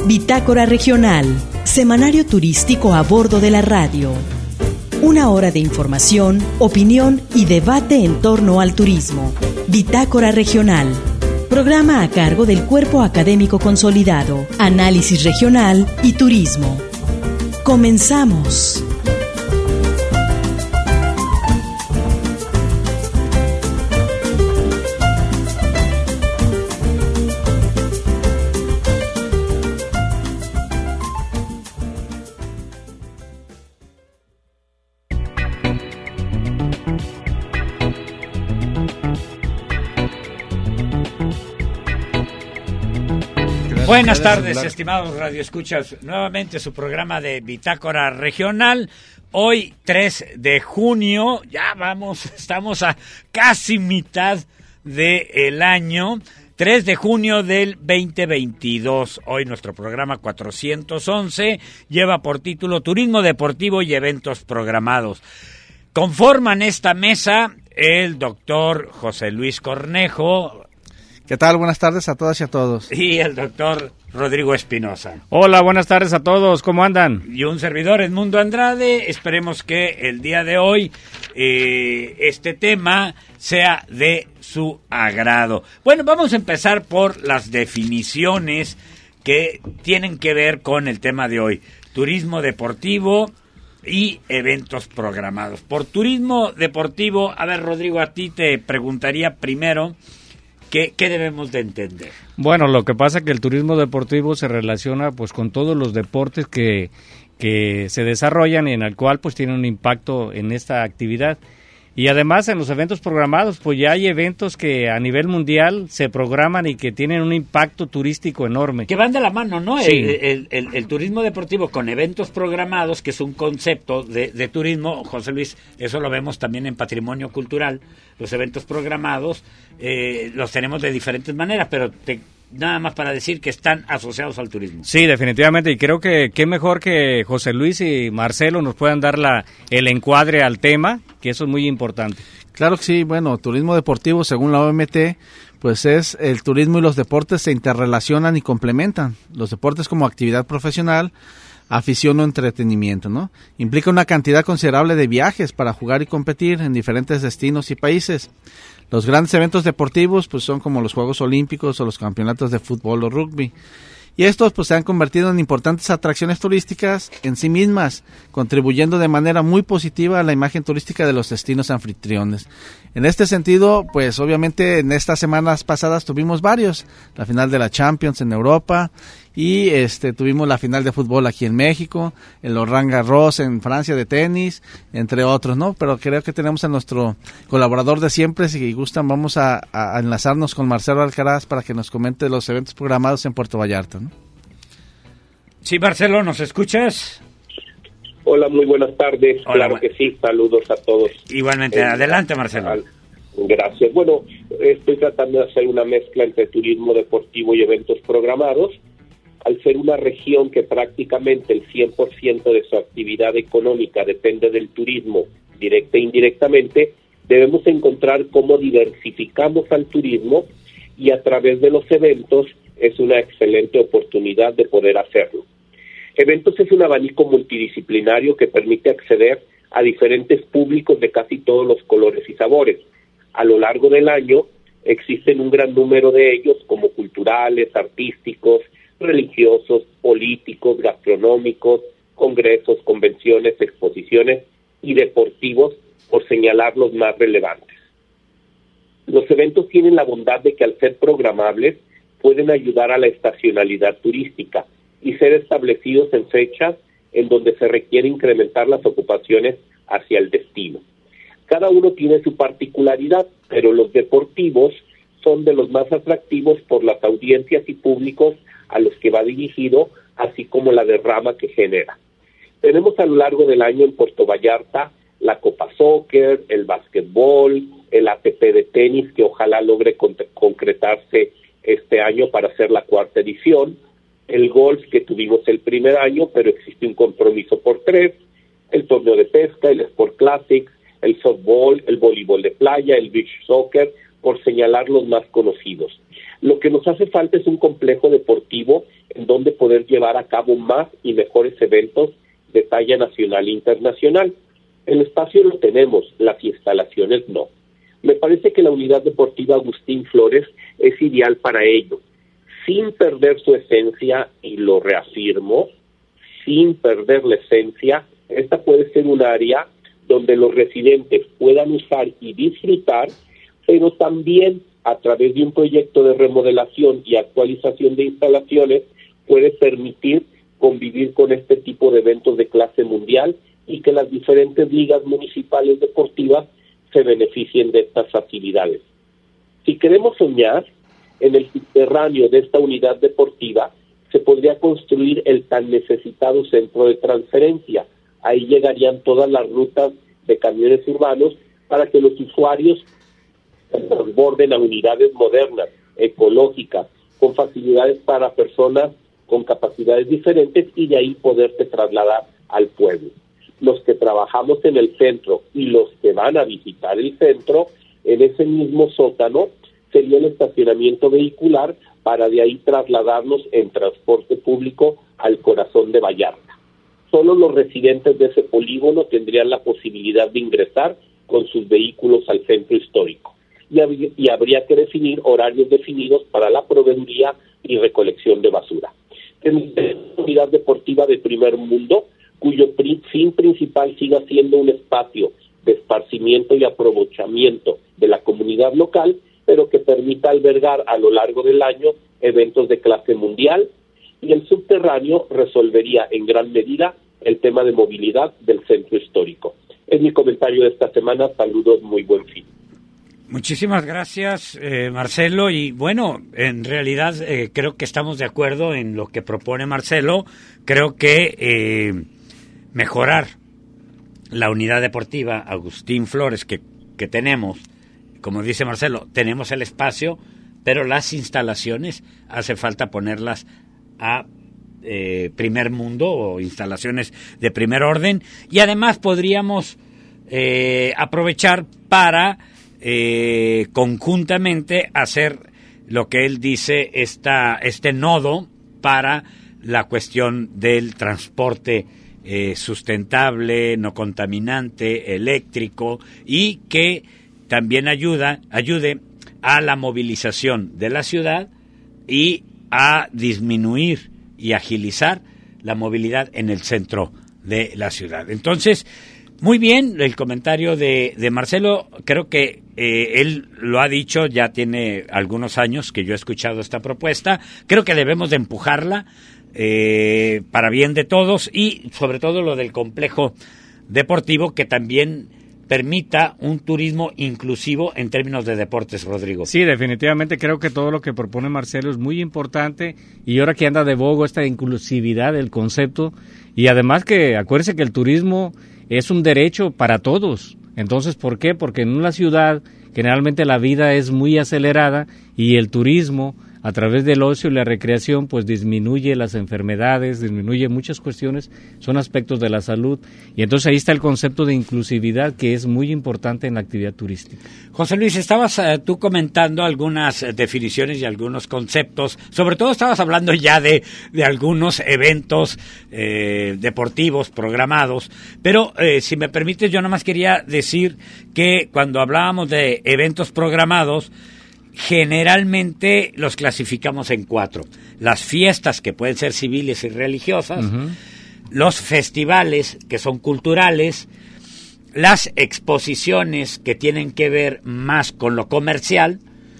Bitácora Regional, semanario turístico a bordo de la radio. Una hora de información, opinión y debate en torno al turismo. Bitácora Regional, programa a cargo del Cuerpo Académico Consolidado, Análisis Regional y Turismo. Comenzamos. Buenas tardes, estimados radioescuchas. Nuevamente su programa de Bitácora Regional. Hoy, 3 de junio, estamos a casi mitad del año. 3 de junio del 2022. Hoy nuestro programa 411 lleva por título Turismo Deportivo y Eventos Programados. Conforman esta mesa el doctor José Luis Cornejo. ¿Qué tal? Buenas tardes a todas y a todos. Y el doctor Rodrigo Espinosa. Hola, buenas tardes a todos. ¿Cómo andan? Y un servidor, Edmundo Andrade. Esperemos que el día de hoy este tema sea de su agrado. Bueno, vamos a empezar por las definiciones que tienen que ver con el tema de hoy. Turismo deportivo y eventos programados. Por turismo deportivo, a ver, Rodrigo, a ti te preguntaría primero, ¿qué debemos de entender? Bueno, lo que pasa es que el turismo deportivo se relaciona pues con todos los deportes que se desarrollan y en el cual pues tienen un impacto en esta actividad. Y además en los eventos programados pues ya hay eventos que a nivel mundial se programan y que tienen un impacto turístico enorme. Que van de la mano, ¿no? Sí. El turismo deportivo con eventos programados, que es un concepto de turismo, José Luis, eso lo vemos también en patrimonio cultural. Los eventos programados los tenemos de diferentes maneras, pero nada más para decir que están asociados al turismo. Sí, definitivamente, y creo que qué mejor que José Luis y Marcelo nos puedan dar el encuadre al tema, que eso es muy importante. Claro que sí, bueno, turismo deportivo, según la OMT, pues es el turismo y los deportes se interrelacionan y complementan. Los deportes como actividad profesional, afición o entretenimiento, ¿no? Implica una cantidad considerable de viajes para jugar y competir en diferentes destinos y países. Los grandes eventos deportivos pues son como los Juegos Olímpicos o los campeonatos de fútbol o rugby. Y estos pues se han convertido en importantes atracciones turísticas en sí mismas, contribuyendo de manera muy positiva a la imagen turística de los destinos anfitriones. En este sentido, pues obviamente en estas semanas pasadas tuvimos varios, la final de la Champions en Europa y tuvimos la final de fútbol aquí en México, el Roland Garros en Francia de tenis, entre otros, ¿no? Pero creo que tenemos a nuestro colaborador de siempre, si gustan vamos a enlazarnos con Marcelo Alcaraz para que nos comente los eventos programados en Puerto Vallarta, ¿no? Sí, Marcelo, ¿nos escuchas? Hola, muy buenas tardes. Hola, claro que sí, saludos a todos. Igualmente, adelante, Marcelo. Gracias. Bueno, estoy tratando de hacer una mezcla entre turismo deportivo y eventos programados. Al ser una región que prácticamente el 100% de su actividad económica depende del turismo, directa e indirectamente, debemos encontrar cómo diversificamos al turismo y a través de los eventos es una excelente oportunidad de poder hacerlo. Eventos es un abanico multidisciplinario que permite acceder a diferentes públicos de casi todos los colores y sabores. A lo largo del año existen un gran número de ellos como culturales, artísticos, religiosos, políticos, gastronómicos, congresos, convenciones, exposiciones y deportivos, por señalar los más relevantes. Los eventos tienen la bondad de que al ser programables pueden ayudar a la estacionalidad turística y ser establecidos en fechas en donde se requiere incrementar las ocupaciones hacia el destino. Cada uno tiene su particularidad, pero los deportivos son de los más atractivos por las audiencias y públicos a los que va dirigido, así como la derrama que genera. Tenemos a lo largo del año en Puerto Vallarta la Copa Soccer, el básquetbol, el ATP de tenis, que ojalá logre concretarse este año para hacer la 4ª edición, el golf, que tuvimos el primer año, pero existe un compromiso por 3, el torneo de pesca, el Sport Classics, el softball, el voleibol de playa, el beach soccer, por señalar los más conocidos. Lo que nos hace falta es un complejo deportivo en donde poder llevar a cabo más y mejores eventos de talla nacional e internacional. El espacio lo tenemos, las instalaciones no. Me parece que la unidad deportiva Agustín Flores es ideal para ello, sin perder su esencia, y lo reafirmo, sin perder la esencia. Esta puede ser un área donde los residentes puedan usar y disfrutar, pero también a través de un proyecto de remodelación y actualización de instalaciones puede permitir convivir con este tipo de eventos de clase mundial y que las diferentes ligas municipales deportivas se beneficien de estas facilidades. Si queremos soñar, en el subterráneo de esta unidad deportiva se podría construir el tan necesitado centro de transferencia. Ahí llegarían todas las rutas de camiones urbanos para que los usuarios transborden a unidades modernas, ecológicas, con facilidades para personas con capacidades diferentes, y de ahí poderte trasladar al pueblo. Los que trabajamos en el centro y los que van a visitar el centro, en ese mismo sótano sería el estacionamiento vehicular para de ahí trasladarnos en transporte público al corazón de Vallarta. Solo los residentes de ese polígono tendrían la posibilidad de ingresar con sus vehículos al centro histórico. Y habría que definir horarios definidos para la proveeduría y recolección de basura. En una unidad deportiva de primer mundo, cuyo fin principal siga siendo un espacio de esparcimiento y aprovechamiento de la comunidad local, pero que permita albergar a lo largo del año eventos de clase mundial, y el subterráneo resolvería en gran medida el tema de movilidad del centro histórico. Es mi comentario de esta semana. Saludos, muy buen fin. Muchísimas gracias, Marcelo. Y bueno, en realidad creo que estamos de acuerdo en lo que propone Marcelo. Creo que mejorar la unidad deportiva Agustín Flores que tenemos, como dice Marcelo, tenemos el espacio, pero las instalaciones hace falta ponerlas a primer mundo, o instalaciones de primer orden, y además podríamos aprovechar para conjuntamente hacer lo que él dice, este nodo para la cuestión del transporte sustentable, no contaminante, eléctrico, y que también ayude a la movilización de la ciudad y a disminuir y agilizar la movilidad en el centro de la ciudad. Entonces, muy bien el comentario de Marcelo. Creo que él lo ha dicho, ya tiene algunos años que yo he escuchado esta propuesta. Creo que debemos de empujarla para bien de todos, y sobre todo lo del complejo deportivo, que también permita un turismo inclusivo en términos de deportes, Rodrigo. Sí, definitivamente creo que todo lo que propone Marcelo es muy importante, y ahora que anda de bogo esta inclusividad del concepto, y además que acuérdense que el turismo es un derecho para todos. Entonces, ¿por qué? Porque en una ciudad generalmente la vida es muy acelerada, y el turismo, a través del ocio y la recreación, pues disminuye las enfermedades, disminuye muchas cuestiones, son aspectos de la salud, y entonces ahí está el concepto de inclusividad, que es muy importante en la actividad turística. José Luis, estabas tú comentando algunas definiciones y algunos conceptos, sobre todo estabas hablando ya de algunos eventos deportivos programados, pero si me permites, yo nomás quería decir que cuando hablábamos de eventos programados, generalmente los clasificamos en 4. Las fiestas, que pueden ser civiles y religiosas, los festivales, que son culturales, las exposiciones, que tienen que ver más con lo comercial,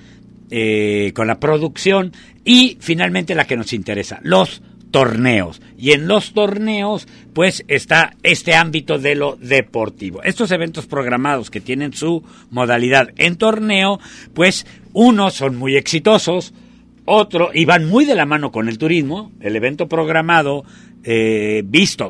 con la producción, y finalmente la que nos interesa, los torneos. Y en los torneos, pues, está este ámbito de lo deportivo. Estos eventos programados que tienen su modalidad en torneo, pues, unos son muy exitosos, otros, y van muy de la mano con el turismo. El evento programado, visto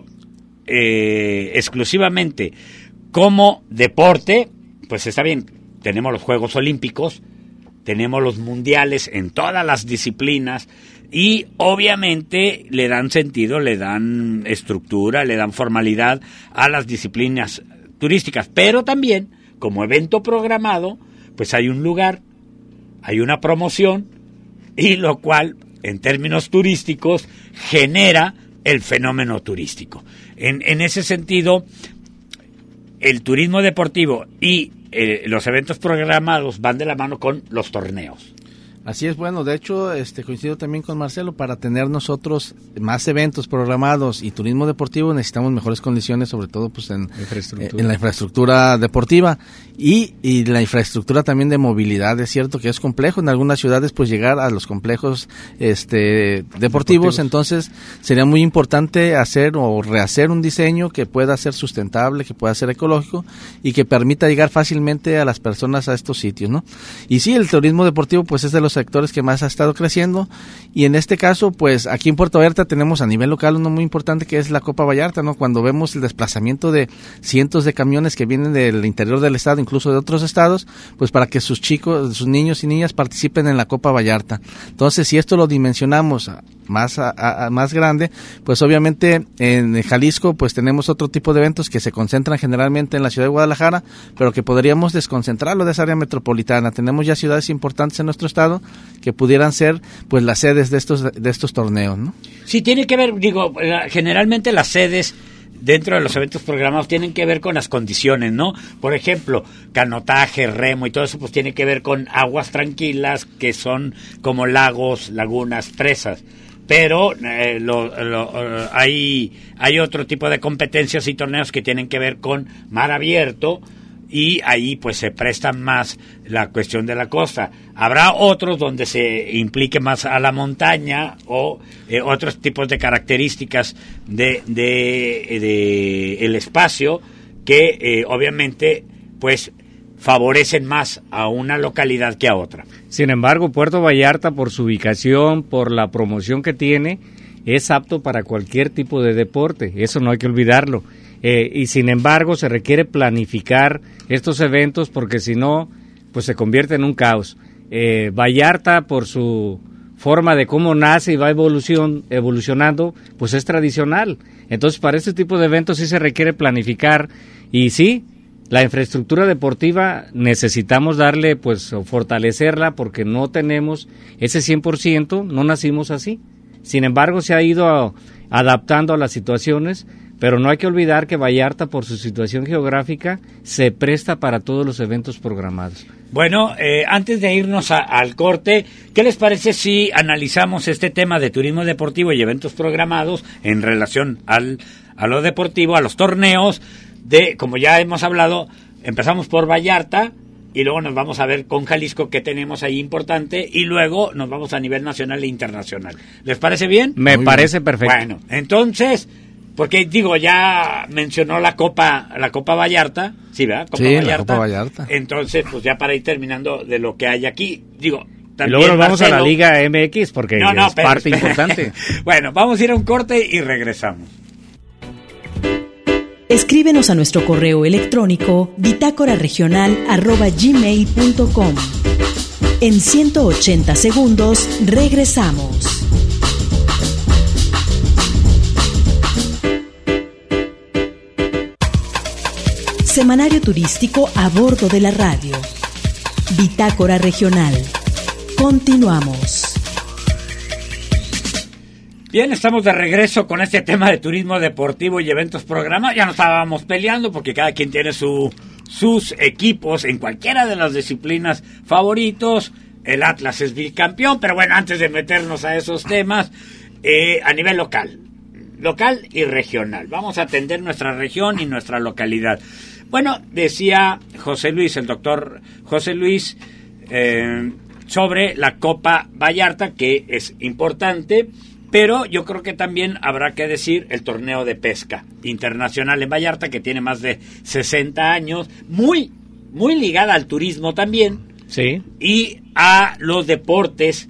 exclusivamente como deporte, pues está bien. Tenemos los Juegos Olímpicos, tenemos los mundiales en todas las disciplinas, y obviamente le dan sentido, le dan estructura, le dan formalidad a las disciplinas turísticas, pero también como evento programado, pues hay un lugar hay una promoción, y lo cual, en términos turísticos, genera el fenómeno turístico. En ese sentido, el turismo deportivo y los eventos programados van de la mano con los torneos. Así es, bueno, de hecho, coincido también con Marcelo, para tener nosotros más eventos programados y turismo deportivo necesitamos mejores condiciones, sobre todo pues en la infraestructura deportiva y la infraestructura también de movilidad. Es cierto que es complejo en algunas ciudades pues llegar a los complejos deportivos, entonces sería muy importante hacer o rehacer un diseño que pueda ser sustentable, que pueda ser ecológico y que permita llegar fácilmente a las personas a estos sitios, ¿no? Y sí, el turismo deportivo pues es de los sectores que más ha estado creciendo, y en este caso pues aquí en Puerto Vallarta tenemos a nivel local uno muy importante que es la Copa Vallarta, ¿no? Cuando vemos el desplazamiento de cientos de camiones que vienen del interior del estado, incluso de otros estados, pues para que sus chicos, sus niños y niñas participen en la Copa Vallarta. Entonces, si esto lo dimensionamos más grande, pues obviamente en Jalisco pues tenemos otro tipo de eventos que se concentran generalmente en la ciudad de Guadalajara, pero que podríamos desconcentrarlo de esa área metropolitana. Tenemos ya ciudades importantes en nuestro estado que pudieran ser pues las sedes de estos torneos, ¿no? Sí, tiene que ver, generalmente las sedes dentro de los eventos programados tienen que ver con las condiciones, ¿no? Por ejemplo, canotaje, remo y todo eso pues tiene que ver con aguas tranquilas que son como lagos, lagunas, presas. Pero hay otro tipo de competencias y torneos que tienen que ver con mar abierto, y ahí pues se presta más la cuestión de la costa. Habrá otros donde se implique más a la montaña o otros tipos de características de el espacio que obviamente pues favorecen más a una localidad que a otra. Sin embargo, Puerto Vallarta, por su ubicación, por la promoción que tiene, es apto para cualquier tipo de deporte, eso no hay que olvidarlo. Y sin embargo se requiere planificar estos eventos porque si no, pues se convierte en un caos. Vallarta, por su forma de cómo nace y va evolucionando, pues es tradicional. Entonces, para este tipo de eventos sí se requiere planificar, y sí, la infraestructura deportiva necesitamos darle, pues, o fortalecerla, porque no tenemos ese 100%, no nacimos así. Sin embargo, se ha ido adaptando a las situaciones, pero no hay que olvidar que Vallarta, por su situación geográfica, se presta para todos los eventos programados. Bueno, antes de irnos al corte, ¿qué les parece si analizamos este tema de turismo deportivo y eventos programados en relación a lo deportivo, a los torneos? Como ya hemos hablado, empezamos por Vallarta y luego nos vamos a ver con Jalisco qué tenemos ahí importante, y luego nos vamos a nivel nacional e internacional. ¿Les parece bien? Me parece perfecto. Bueno, entonces, porque ya mencionó la Copa Vallarta, ¿sí, verdad? La Copa Vallarta. Entonces, pues ya para ir terminando de lo que hay aquí, también, y luego nos vamos a la Liga MX porque es parte importante. Bueno, vamos a ir a un corte y regresamos. Escríbenos a nuestro correo electrónico bitácoraregional@gmail.com. En 180 segundos regresamos. Semanario turístico a bordo de la radio. Bitácora Regional. Continuamos. Bien, estamos de regreso con este tema de turismo deportivo y eventos programados. Ya no estábamos peleando porque cada quien tiene sus equipos en cualquiera de las disciplinas favoritos. El Atlas es bicampeón, pero bueno, antes de meternos a esos temas, a nivel local y regional. Vamos a atender nuestra región y nuestra localidad. Bueno, decía José Luis, el doctor José Luis, sobre la Copa Vallarta, que es importante. Pero yo creo que también habrá que decir el torneo de pesca internacional en Vallarta, que tiene más de 60 años, muy, muy ligada al turismo también, sí, y a los deportes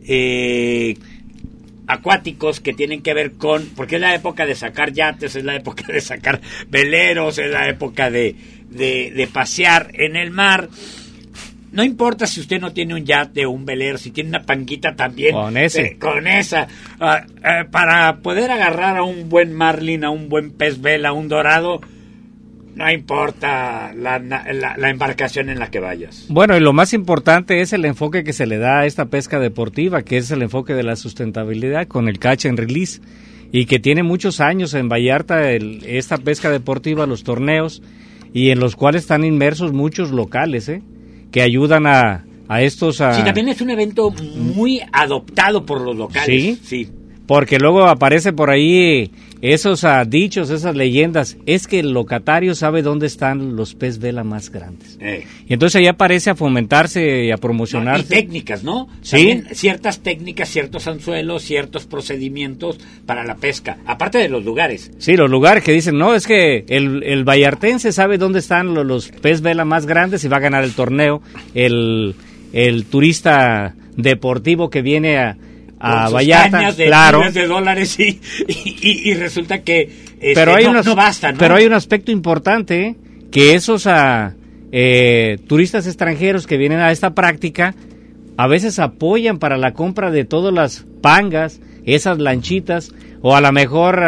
acuáticos que tienen que ver porque es la época de sacar yates, es la época de sacar veleros, es la época de pasear en el mar. No importa si usted no tiene un yate o un velero, si tiene una panguita también. Con esa. Para poder agarrar a un buen marlin, a un buen pez vela, a un dorado, No importa la embarcación en la que vayas. Bueno, y lo más importante es el enfoque que se le da a esta pesca deportiva, que es el enfoque de la sustentabilidad con el catch and release, y que tiene muchos años en Vallarta esta pesca deportiva, los torneos, y en los cuales están inmersos muchos locales, que ayudan a estos... Sí, también es un evento muy adoptado por los locales. Sí. Porque luego aparece por ahí esos dichos, esas leyendas. Es que el locatario sabe dónde están los pez vela más grandes. Y entonces ahí aparece a fomentarse y a promocionarse. Y técnicas, ¿no? Sí. También ciertas técnicas, ciertos anzuelos, ciertos procedimientos para la pesca. Aparte de los lugares. Sí, los lugares que dicen, no, es que el vallartense sabe dónde están los pez vela más grandes y va a ganar el torneo. El turista deportivo que viene a Vallarta, de claro, miles de dólares y resulta que pero hay no basta, ¿no? Pero hay un aspecto importante, que esos turistas extranjeros que vienen a esta práctica a veces apoyan para la compra de todas las pangas, esas lanchitas, o a lo mejor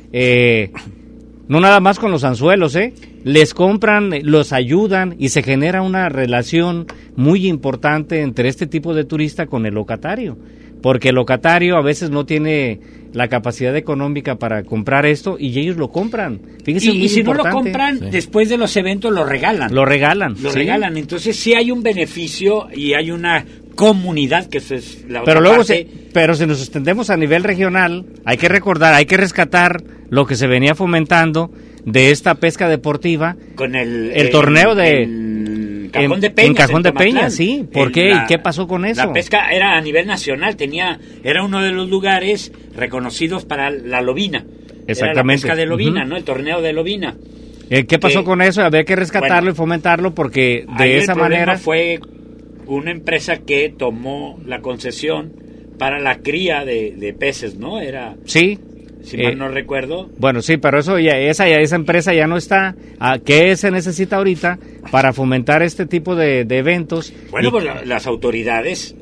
no nada más con los anzuelos, les compran, los ayudan y se genera una relación muy importante entre este tipo de turista con el locatario. Porque el locatario a veces no tiene la capacidad económica para comprar esto y ellos lo compran. Fíjese, y si importante. no lo compran, después de los eventos lo regalan. Lo regalan. Regalan. Entonces sí hay un beneficio y hay una comunidad que eso es la otra pero luego parte. Pero si nos extendemos a nivel regional, hay que recordar, hay que rescatar lo que se venía fomentando de esta pesca deportiva con el torneo Cajón de Peñas, en Cajón de Peñas, sí. ¿Por qué? ¿Y qué pasó con eso? La pesca era a nivel nacional, era uno de los lugares reconocidos para la lobina. Exactamente. Era la pesca de lobina, ¿no? El torneo de lobina. ¿Qué pasó con eso? Había que rescatarlo y fomentarlo porque de esa manera... fue una empresa que tomó la concesión para la cría de peces, ¿no? Sí. Si mal no recuerdo. Bueno, sí, pero eso esa empresa ya no está. ¿Qué se necesita ahorita para fomentar este tipo de eventos? Bueno, pues las autoridades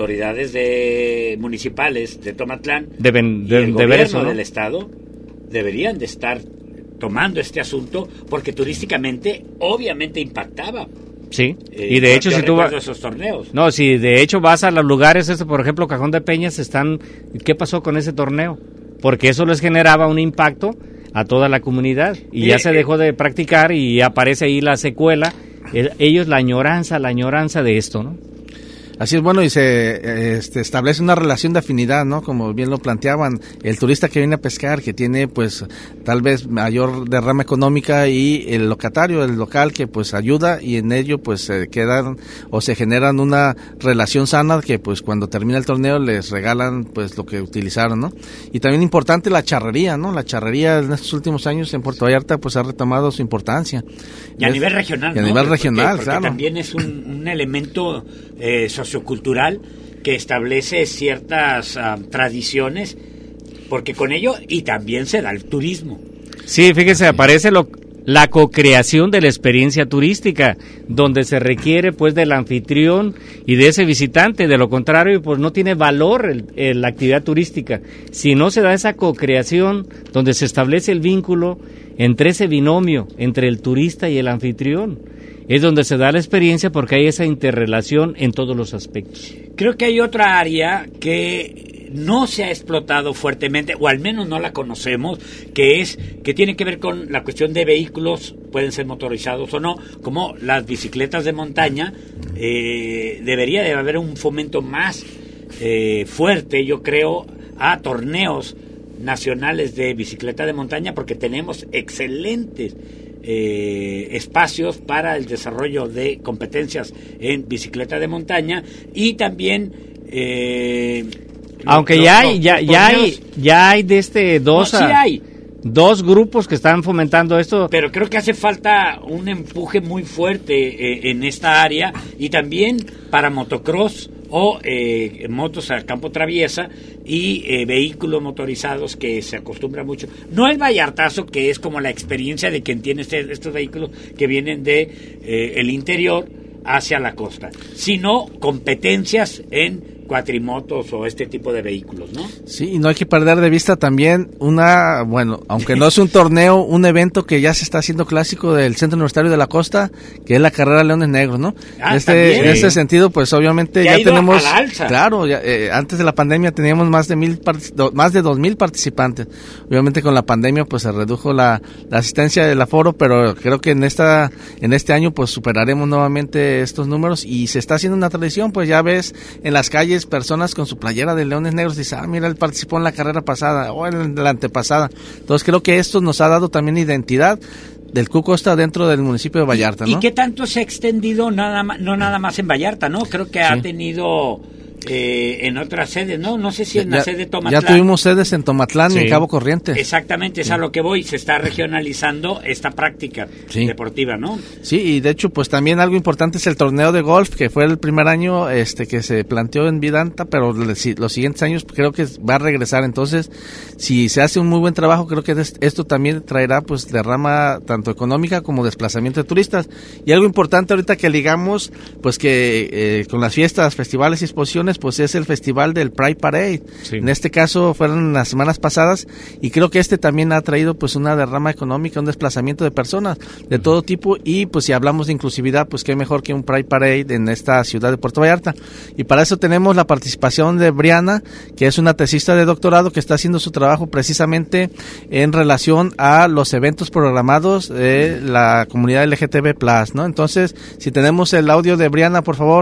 municipales de Tomatlán y el gobierno del estado deberían de estar tomando este asunto porque turísticamente obviamente impactaba. Sí, y de hecho si tú vas esos torneos. No, si de hecho vas a los lugares, por ejemplo, Cajón de Peñas, ¿qué pasó con ese torneo? Porque eso les generaba un impacto a toda la comunidad y ya se dejó de practicar y aparece ahí la secuela, ellos la añoranza de esto, ¿no? Así es, bueno, y se establece una relación de afinidad, ¿no? Como bien lo planteaban, el turista que viene a pescar, que tiene, pues, tal vez mayor derrama económica, y el locatario, el local, que, pues, ayuda, y en ello, pues, se quedan o se generan una relación sana que, pues, cuando termina el torneo les regalan, pues, lo que utilizaron, ¿no? Y también importante la charrería, ¿no? La charrería en estos últimos años en Puerto Vallarta, pues, ha retomado su importancia. Y a nivel regional, ¿no? Y a nivel regional, porque claro. También es un elemento sociocultural que establece ciertas tradiciones, porque con ello y también se da el turismo. Sí, fíjese, aparece la cocreación de la experiencia turística, donde se requiere pues del anfitrión y de ese visitante. De lo contrario, pues no tiene valor la actividad turística. Si no se da esa cocreación, donde se establece el vínculo entre ese binomio, entre el turista y el anfitrión, es donde se da la experiencia, porque hay esa interrelación en todos los aspectos. Creo que hay otra área que no se ha explotado fuertemente, o al menos no la conocemos, que tiene que ver con la cuestión de vehículos, pueden ser motorizados o no, como las bicicletas de montaña. Debería de haber un fomento más fuerte, yo creo, a torneos nacionales de bicicleta de montaña, porque tenemos excelentes espacios para el desarrollo de competencias en bicicleta de montaña, y también aunque ya hay de dos grupos que están fomentando esto, pero creo que hace falta un empuje muy fuerte en esta área, y también para motocross o motos a campo traviesa y vehículos motorizados, que se acostumbra mucho. No el vallartazo, que es como la experiencia de quien tiene estos vehículos que vienen de el interior hacia la costa, sino competencias en cuatrimotos o este tipo de vehículos, ¿no? Sí, y no hay que perder de vista también aunque no es un torneo, un evento que ya se está haciendo clásico del Centro Universitario de la Costa, que es la carrera Leones Negros, ¿no? En este sentido, pues obviamente ya tenemos, a la alza. Claro, antes de la pandemia teníamos más de 2,000 participantes. Obviamente con la pandemia pues se redujo la asistencia del aforo, pero creo que en este año pues superaremos nuevamente estos números y se está haciendo una tradición, pues ya ves en las calles personas con su playera de Leones Negros, dice, mira, él participó en la carrera pasada o en la antepasada. Entonces creo que esto nos ha dado también identidad del Q-Costa dentro del municipio de Vallarta, ¿no? ¿Y qué tanto se ha extendido no nada más en Vallarta, ¿no? Creo que ha tenido en otras sedes, ¿no? No sé si en la sede de Tomatlán. Ya tuvimos sedes en Tomatlán y en Cabo Corriente. Exactamente, es a lo que voy, se está regionalizando esta práctica deportiva, ¿no? Sí, y de hecho, pues también algo importante es el torneo de golf, que fue el primer año que se planteó en Vidanta, pero los siguientes años creo que va a regresar. Entonces, si se hace un muy buen trabajo, creo que esto también traerá pues derrama tanto económica como desplazamiento de turistas. Y algo importante ahorita que ligamos, pues que con las fiestas, festivales y exposiciones, pues es el festival del Pride Parade. Sí. En este caso fueron las semanas pasadas y creo que también ha traído pues una derrama económica, un desplazamiento de personas de todo tipo y pues si hablamos de inclusividad, pues qué mejor que un Pride Parade en esta ciudad de Puerto Vallarta. Y para eso tenemos la participación de Briana, que es una tesista de doctorado que está haciendo su trabajo precisamente en relación a los eventos programados de la comunidad LGTB+, ¿no? Entonces, si tenemos el audio de Briana, por favor.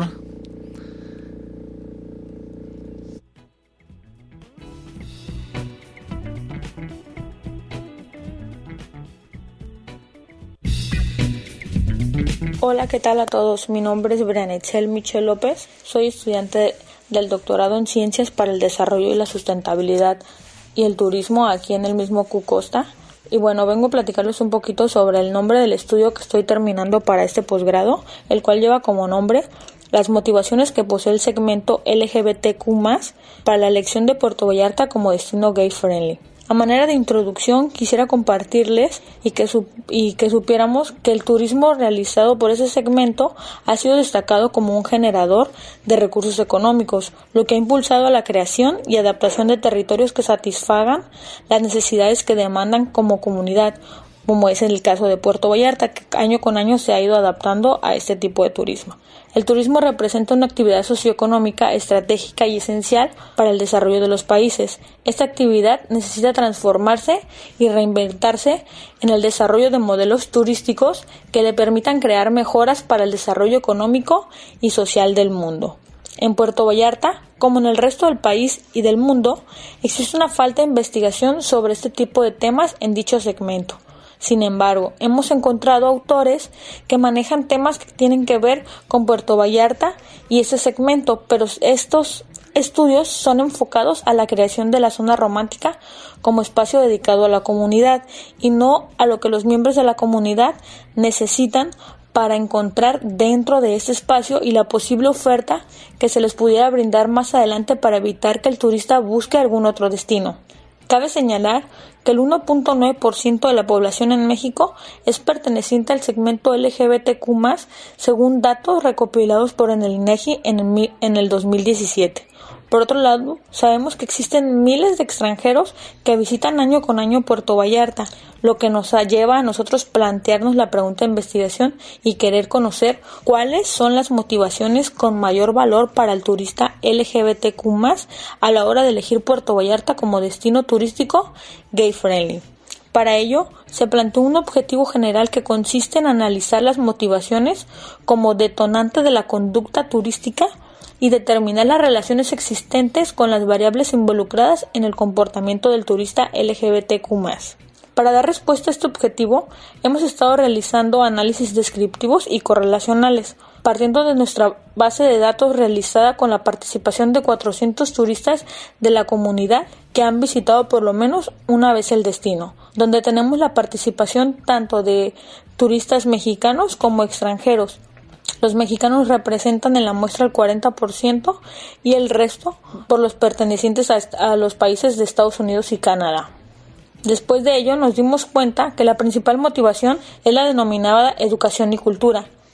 Hola, ¿qué tal a todos? Mi nombre es Brianetzel Michel López, soy estudiante del doctorado en Ciencias para el Desarrollo y la Sustentabilidad y el Turismo aquí en el mismo Q-Costa. Y bueno, vengo a platicarles un poquito sobre el nombre del estudio que estoy terminando para este posgrado, el cual lleva como nombre las motivaciones que posee el segmento LGBTQ+, para la elección de Puerto Vallarta como destino gay friendly. A manera de introducción, quisiera compartirles y que supiéramos que el turismo realizado por ese segmento ha sido destacado como un generador de recursos económicos, lo que ha impulsado a la creación y adaptación de territorios que satisfagan las necesidades que demandan como comunidad, como es el caso de Puerto Vallarta, que año con año se ha ido adaptando a este tipo de turismo. El turismo representa una actividad socioeconómica estratégica y esencial para el desarrollo de los países. Esta actividad necesita transformarse y reinventarse en el desarrollo de modelos turísticos que le permitan crear mejoras para el desarrollo económico y social del mundo. En Puerto Vallarta, como en el resto del país y del mundo, existe una falta de investigación sobre este tipo de temas en dicho segmento. Sin embargo, hemos encontrado autores que manejan temas que tienen que ver con Puerto Vallarta y ese segmento, pero estos estudios son enfocados a la creación de la zona romántica como espacio dedicado a la comunidad y no a lo que los miembros de la comunidad necesitan para encontrar dentro de este espacio y la posible oferta que se les pudiera brindar más adelante para evitar que el turista busque algún otro destino. Cabe señalar que el 1.9% de la población en México es perteneciente al segmento LGBTQ+, según datos recopilados por el INEGI en el 2017. Por otro lado, sabemos que existen miles de extranjeros que visitan año con año Puerto Vallarta, lo que nos lleva a nosotros plantearnos la pregunta de investigación y querer conocer cuáles son las motivaciones con mayor valor para el turista LGBTQ+, a la hora de elegir Puerto Vallarta como destino turístico gay friendly. Para ello, se planteó un objetivo general que consiste en analizar las motivaciones como detonante de la conducta turística y determinar las relaciones existentes con las variables involucradas en el comportamiento del turista LGBTQ+. Para dar respuesta a este objetivo, hemos estado realizando análisis descriptivos y correlacionales, partiendo de nuestra base de datos realizada con la participación de 400 turistas de la comunidad que han visitado por lo menos una vez el destino, donde tenemos la participación tanto de turistas mexicanos como extranjeros. Los mexicanos representan en la muestra el 40% y el resto por los pertenecientes a los países de Estados Unidos y Canadá. Después de ello nos dimos cuenta que la principal motivación es la denominada educación y cultura,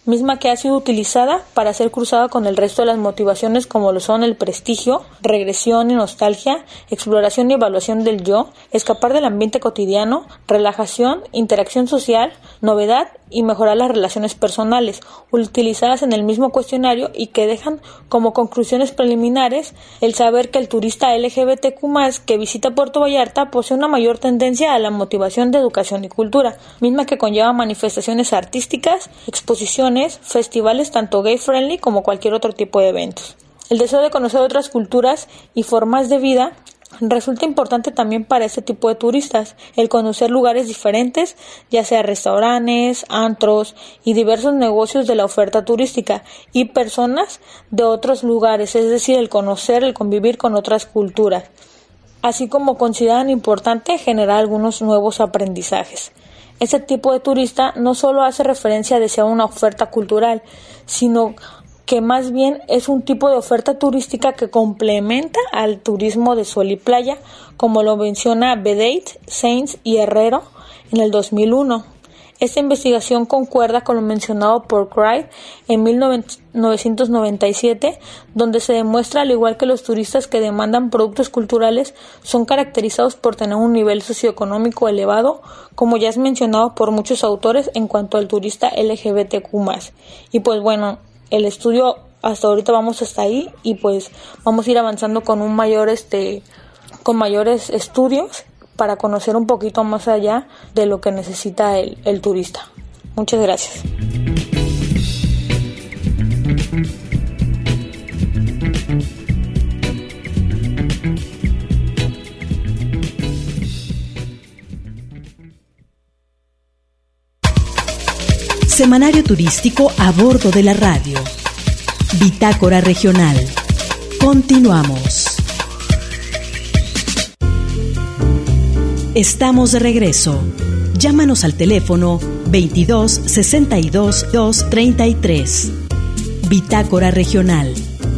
misma que ha sido utilizada para ser cruzada con el resto de las motivaciones como lo son el prestigio, regresión y nostalgia, exploración y evaluación del yo, escapar del ambiente cotidiano, relajación, interacción social, novedad y mejorar las relaciones personales, utilizadas en el mismo cuestionario y que dejan como conclusiones preliminares el saber que el turista LGBTQ+, que visita Puerto Vallarta posee una mayor tendencia a la motivación de educación y cultura, misma que conlleva manifestaciones artísticas, exposiciones, festivales tanto gay friendly como cualquier otro tipo de eventos. El deseo de conocer otras culturas y formas de vida resulta importante también para este tipo de turistas, el conocer lugares diferentes, ya sea restaurantes, antros y diversos negocios de la oferta turística y personas de otros lugares, es decir, el conocer, el convivir con otras culturas, así como consideran importante generar algunos nuevos aprendizajes. Este tipo de turista no solo hace referencia a desear una oferta cultural, sino que más bien es un tipo de oferta turística que complementa al turismo de sol y playa, como lo menciona Bedate, Sainz y Herrero en el 2001. Esta investigación concuerda con lo mencionado por Craig en 1997, donde se demuestra, al igual que los turistas que demandan productos culturales son caracterizados por tener un nivel socioeconómico elevado, como ya es mencionado por muchos autores en cuanto al turista LGBTQ+. Y pues bueno, el estudio hasta ahorita vamos hasta ahí y pues vamos a ir avanzando con mayores estudios para conocer un poquito más allá de lo que necesita el turista. Muchas gracias. Semanario turístico a bordo de la radio. Bitácora regional. Continuamos. Estamos de regreso. Llámanos al teléfono 22 62 233. Bitácora regional.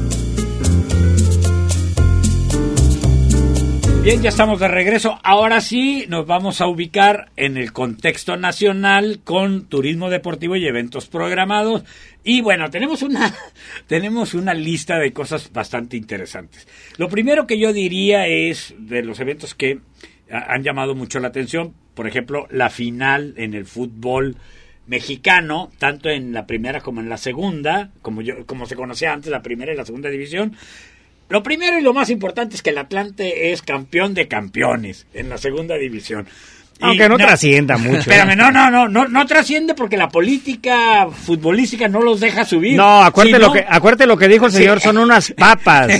Bien, ya estamos de regreso. Ahora sí nos vamos a ubicar en el contexto nacional con turismo deportivo y eventos programados. Y bueno, tenemos una lista de cosas bastante interesantes. Lo primero que yo diría es de los eventos que han llamado mucho la atención, por ejemplo, la final en el fútbol mexicano, tanto en la primera como en la segunda, como se conocía antes, la primera y la segunda división. Lo primero y lo más importante es que el Atlante es campeón de campeones en la segunda división. Aunque no trascienda mucho. Espérame, no trasciende porque la política futbolística no los deja subir. No, acuérdate lo que dijo el señor, son unas papas.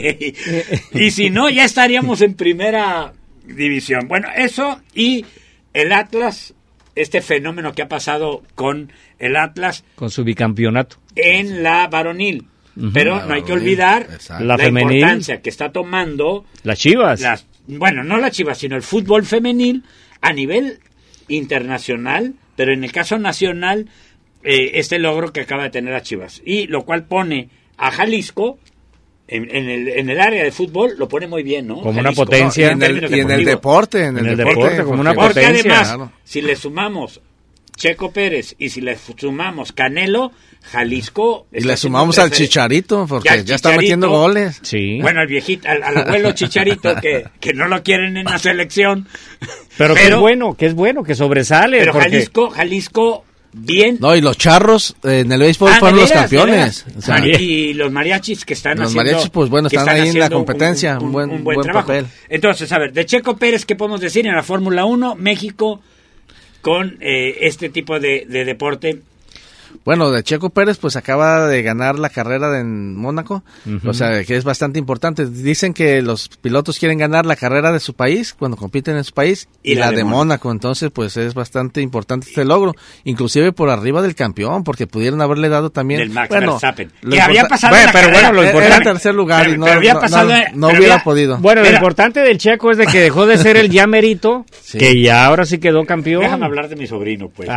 Y si no, ya estaríamos en primera división. Bueno, eso y el Atlas, este fenómeno que ha pasado con el Atlas. Con su bicampeonato. En la varonil. Pero no hay que olvidar la femenil, importancia que está tomando las Chivas. No las Chivas, sino el fútbol femenil a nivel internacional, pero en el caso nacional, este logro que acaba de tener las Chivas. Y lo cual pone a Jalisco en el área de fútbol, lo pone muy bien, ¿no? Como Jalisco, una potencia. En el deporte, como una porque potencia. Además, claro, si le sumamos Checo Pérez y si le sumamos Canelo, Jalisco... Y le sumamos al Chicharito, porque ya está metiendo goles. Sí. Bueno, al viejito, al abuelo Chicharito, que no lo quieren en la selección. Pero que es bueno, que sobresale. Pero porque... Jalisco, bien. No, y los charros en el béisbol fueron los campeones. O sea, y los mariachis que están los haciendo... Los mariachis, pues bueno, están ahí en la competencia. Un buen trabajo. papel. Entonces, a ver, de Checo Pérez, ¿qué podemos decir? En la Fórmula 1, México... con este tipo de deporte. Bueno, de Checo Pérez pues acaba de ganar la carrera en Mónaco, o sea que es bastante importante. Dicen que los pilotos quieren ganar la carrera de su país cuando compiten en su país y la de Mónaco, entonces pues es bastante importante este logro, inclusive por arriba del campeón, porque pudieron haberle dado también del Max Verstappen. Que había pasado lo importante era tercer lugar y no hubiera podido. Bueno, lo importante del Checo es de que dejó de ser el ya merito, sí, que ya ahora sí quedó campeón. Déjame hablar de mi sobrino, pues.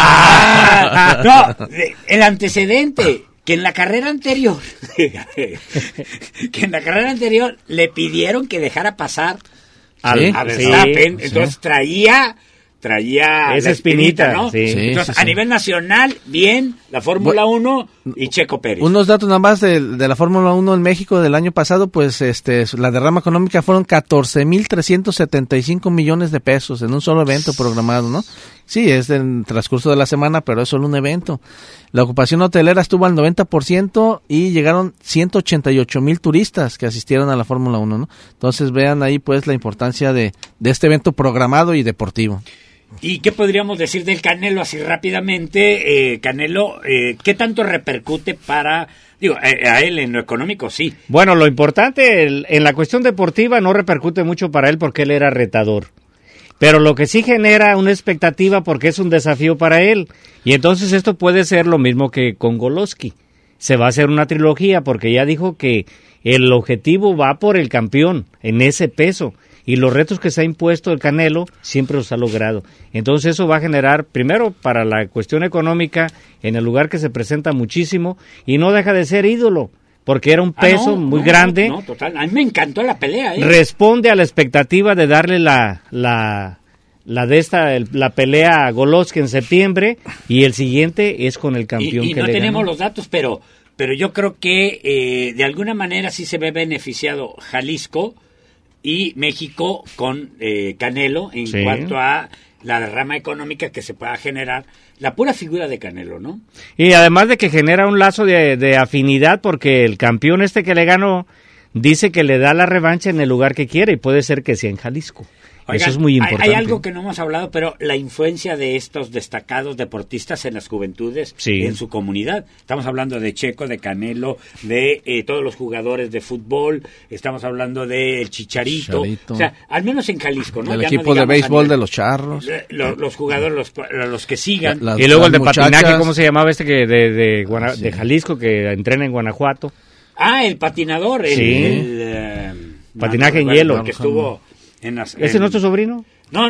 No, el antecedente, que en la carrera anterior le pidieron que dejara pasar a Verstappen, entonces traía esa espinita, ¿no? Sí. Entonces, a nivel nacional, bien, la Fórmula 1 y Checo Pérez. Unos datos nada más de la Fórmula 1 en México del año pasado, pues la derrama económica fueron 14,375 millones de pesos en un solo evento programado, ¿no? Sí, es del transcurso de la semana, pero es solo un evento. La ocupación hotelera estuvo al 90% y llegaron 188,000 turistas que asistieron a la Fórmula 1, ¿no? Entonces vean ahí pues la importancia de este evento programado y deportivo. ¿Y qué podríamos decir del Canelo así rápidamente? Canelo, ¿qué tanto repercute para, a él en lo económico? Sí. Bueno, lo importante en la cuestión deportiva no repercute mucho para él porque él era retador. Pero lo que sí genera una expectativa porque es un desafío para él. Y entonces esto puede ser lo mismo que con Goloski. Se va a hacer una trilogía porque ya dijo que el objetivo va por el campeón en ese peso. Y los retos que se ha impuesto el Canelo siempre los ha logrado. Entonces eso va a generar, primero, para la cuestión económica, en el lugar que se presenta muchísimo, y no deja de ser ídolo, porque era un peso muy grande. No, total. A mí me encantó la pelea. Responde a la expectativa de darle la pelea a Goloski en septiembre, y el siguiente es con el campeón que no le tenemos ganó. Los datos, pero yo creo que de alguna manera sí se ve beneficiado Jalisco y México con Canelo en cuanto a la derrama económica que se pueda generar, la pura figura de Canelo, ¿no? Y además de que genera un lazo de afinidad, porque el campeón que le ganó dice que le da la revancha en el lugar que quiere, y puede ser que sea en Jalisco. Oigan, eso es muy importante. Hay algo que no hemos hablado, pero la influencia de estos destacados deportistas en las juventudes, en su comunidad. Estamos hablando de Checo, de Canelo, de todos los jugadores de fútbol, estamos hablando del Chicharito. O sea, al menos en Jalisco, ¿no? Del ya equipo de béisbol de los Charros. Los jugadores, los que sigan. Y luego el de patinaje, ¿cómo se llamaba que de Jalisco, que entrena en Guanajuato? El patinador, el patinaje en hielo. Que estuvo... ¿Ese es nuestro sobrino? No,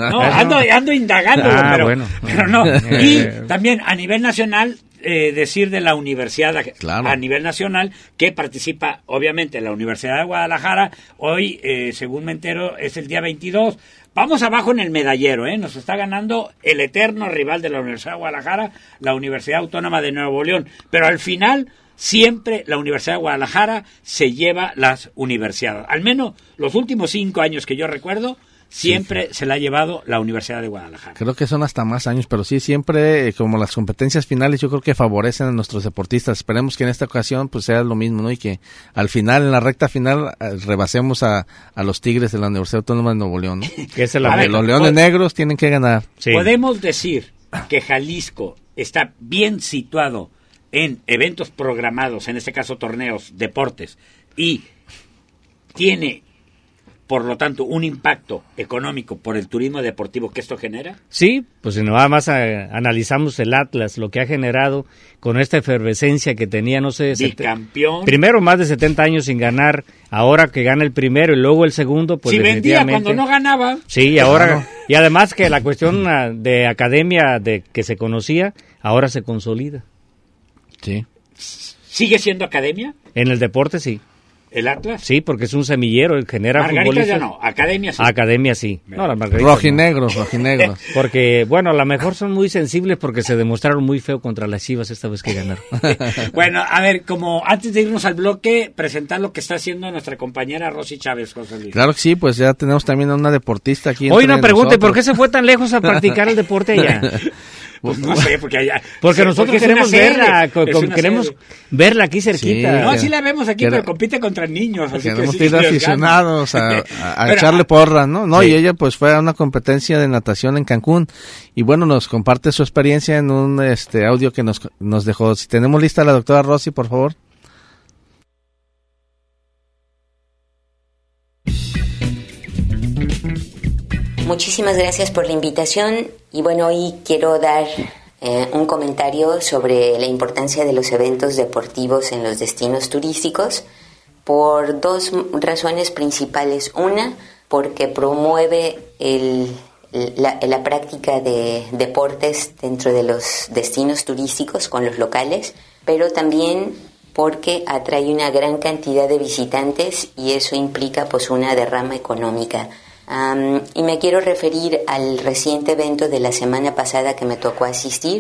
ando indagándolo, pero no. Y también a nivel nacional, decir de la universidad, a nivel nacional, que participa obviamente la Universidad de Guadalajara. Hoy, según me entero, es el día 22. Vamos abajo en el medallero, nos está ganando el eterno rival de la Universidad de Guadalajara, la Universidad Autónoma de Nuevo León. Pero al final, siempre la Universidad de Guadalajara se lleva las universidades. Al menos los últimos 5 años que yo recuerdo, siempre se la ha llevado la Universidad de Guadalajara. Creo que son hasta más años, pero sí, siempre como las competencias finales yo creo que favorecen a nuestros deportistas. Esperemos que en esta ocasión pues sea lo mismo, ¿no? Y que al final, en la recta final, rebasemos a los Tigres de la Universidad Autónoma de Nuevo León, ¿no? Los Leones Negros tienen que ganar. Sí. Podemos decir que Jalisco está bien situado en eventos programados, en este caso torneos, deportes, y tiene, por lo tanto, un impacto económico por el turismo deportivo que esto genera. Sí, pues si nada más analizamos el Atlas, lo que ha generado con esta efervescencia que tenía, no sé... Bicampeón. Primero más de 70 años sin ganar, ahora que gana el primero y luego el segundo, pues si vendía cuando no ganaba. Sí, ahora... Y además que la cuestión de academia que se conocía, ahora se consolida. Sí. ¿Sigue siendo academia? En el deporte sí. ¿El Atlas? Sí, porque es un semillero, genera futbolistas. Ya no, academia sí. Academia sí. No, las rojinegros. Porque, bueno, a lo mejor son muy sensibles porque se demostraron muy feo contra las Chivas esta vez que ganaron. Bueno, a ver, como antes de irnos al bloque, presentar lo que está haciendo nuestra compañera Rosy Chávez, José Luis. Claro que sí, pues ya tenemos también a una deportista aquí. Hoy una pregunta, ¿por qué se fue tan lejos a practicar el deporte allá? Pues no sé, porque nosotros queremos verla, queremos verla aquí cerquita. Sí, no, sí la vemos aquí, pero compite contra niños. Así queremos que ir aficionados a echarle porras, ¿no? Sí. Y ella pues fue a una competencia de natación en Cancún y bueno, nos comparte su experiencia en un audio que nos dejó. Si tenemos lista la doctora Rosy, por favor. Muchísimas gracias por la invitación y bueno, hoy quiero dar un comentario sobre la importancia de los eventos deportivos en los destinos turísticos por 2 razones principales. Una, porque promueve la práctica de deportes dentro de los destinos turísticos con los locales, pero también porque atrae una gran cantidad de visitantes y eso implica pues una derrama económica. Y me quiero referir al reciente evento de la semana pasada que me tocó asistir,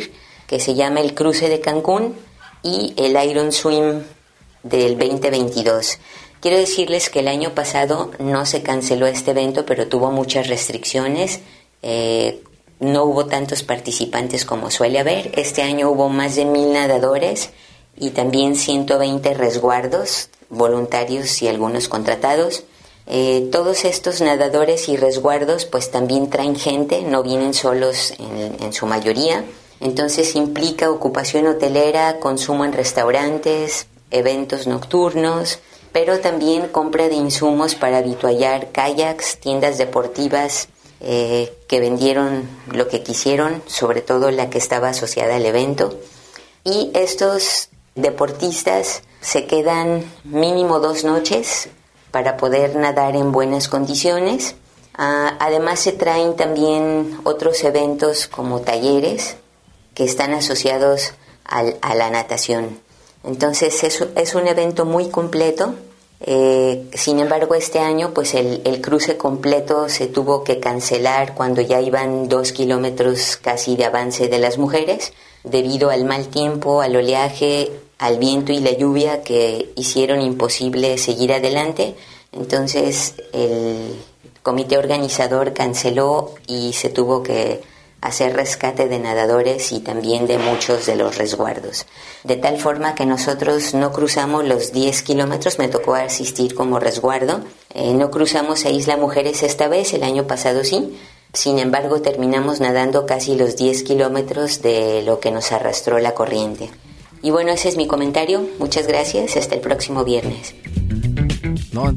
que se llama el Cruce de Cancún y el Iron Swim del 2022. Quiero decirles que el año pasado no se canceló este evento, pero tuvo muchas restricciones. No hubo tantos participantes como suele haber. Este año hubo más de 1,000 nadadores y también 120 resguardos voluntarios y algunos contratados. Todos estos nadadores y resguardos pues también traen gente, no vienen solos en su mayoría. Entonces implica ocupación hotelera, consumo en restaurantes, eventos nocturnos, pero también compra de insumos para avituallar kayaks, tiendas deportivas que vendieron lo que quisieron, sobre todo la que estaba asociada al evento. Y estos deportistas se quedan mínimo 2 noches para poder nadar en buenas condiciones. Además se traen también otros eventos como talleres que están asociados a la natación. Entonces es un evento muy completo. Sin embargo, este año pues el cruce completo se tuvo que cancelar cuando ya iban 2 kilómetros casi de avance de las mujeres, debido al mal tiempo, al oleaje, al viento y la lluvia que hicieron imposible seguir adelante. Entonces el comité organizador canceló y se tuvo que hacer rescate de nadadores y también de muchos de los resguardos. De tal forma que nosotros no cruzamos los 10 kilómetros, me tocó asistir como resguardo. No cruzamos a Isla Mujeres esta vez, el año pasado sí. Sin embargo, terminamos nadando casi los 10 kilómetros de lo que nos arrastró la corriente. Y bueno, ese es mi comentario. Muchas gracias. Hasta el próximo viernes. No.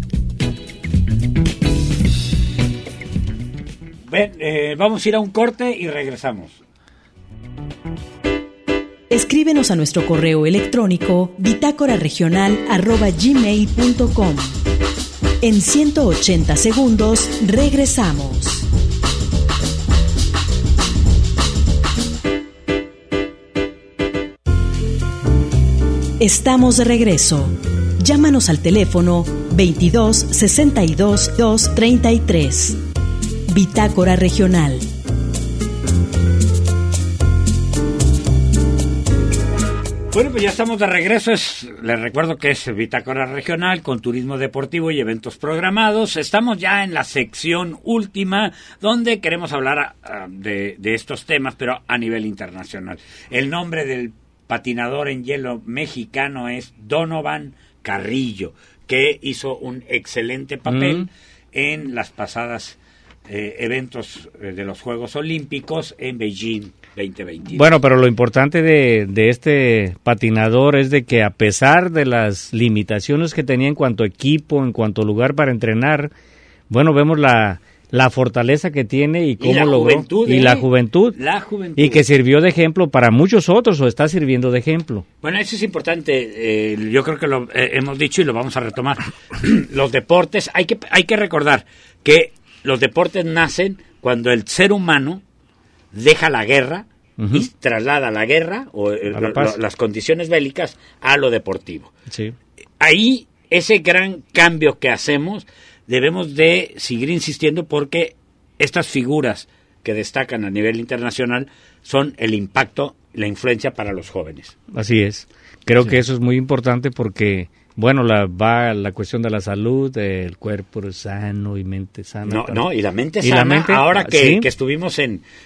Vamos a ir a un corte y regresamos. Escríbenos a nuestro correo electrónico bitácoraregional@gmail.com. En 180 segundos regresamos. Estamos de regreso. Llámanos al teléfono 22 62 233. Bitácora Regional. Bueno, pues ya estamos de regreso. Les recuerdo que es Bitácora Regional con turismo deportivo y eventos programados. Estamos ya en la sección última donde queremos hablar de estos temas, pero a nivel internacional. El nombre del patinador en hielo mexicano es Donovan Carrillo, que hizo un excelente papel en las pasadas eventos de los Juegos Olímpicos en Beijing 2022. Bueno, pero lo importante de este patinador es de que a pesar de las limitaciones que tenía en cuanto a equipo, en cuanto a lugar para entrenar, bueno, vemos la fortaleza que tiene y cómo logró. Y la juventud. Y que sirvió de ejemplo para muchos otros, o está sirviendo de ejemplo. Bueno, eso es importante. Yo creo que lo hemos dicho y lo vamos a retomar. Los deportes, hay que recordar que los deportes nacen cuando el ser humano deja la guerra y traslada la guerra o las condiciones bélicas a lo deportivo. Sí. Ahí, ese gran cambio que hacemos, debemos de seguir insistiendo porque estas figuras que destacan a nivel internacional son el impacto, la influencia para los jóvenes. Así es. Creo que eso es muy importante porque, bueno, la cuestión de la salud, el cuerpo sano y mente sana. Y la mente sana. Ahora que estuvimos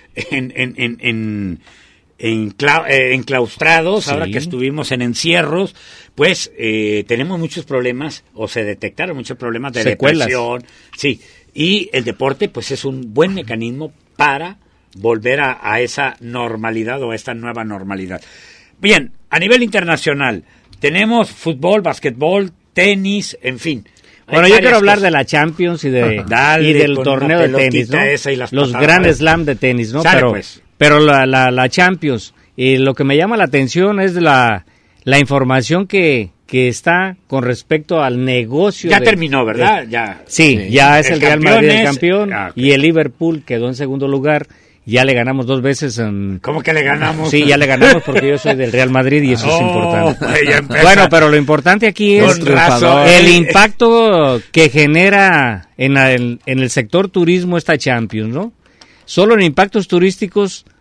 enclaustrados, ahora que estuvimos en encierros, pues tenemos muchos problemas, o se detectaron muchos problemas de depresión. Sí, y el deporte pues es un buen mecanismo para volver a esa normalidad o a esta nueva normalidad. Bien, a nivel internacional tenemos fútbol, básquetbol, tenis, en fin. Bueno, yo quiero hablar de la Champions y del torneo de tenis, ¿no? Los Grand Slam de tenis, ¿no? Pero la Champions, y lo que me llama la atención es la información que está con respecto al negocio. Ya terminó, ¿verdad? Ya es el Real Madrid el campeón, y el Liverpool quedó en segundo lugar. Ya le ganamos 2 veces. ¿Cómo que le ganamos? Sí, ya le ganamos porque yo soy del Real Madrid y eso es importante. Bueno, pero lo importante aquí es el impacto que genera en el sector turismo esta Champions, ¿no? Solo en impactos turísticos